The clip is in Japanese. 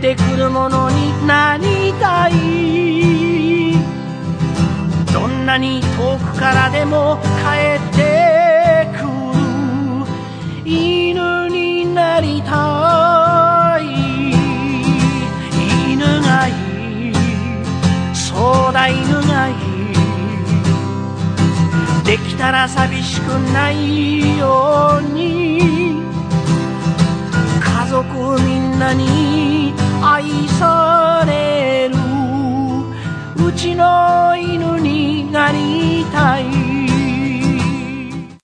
ってくるものになりたい。どんなに遠くからでも帰ってくる犬になりたい。犬がいい、そうだ犬がいい。できたら寂しくないように、家族みんなに愛されるうちの犬になりたい。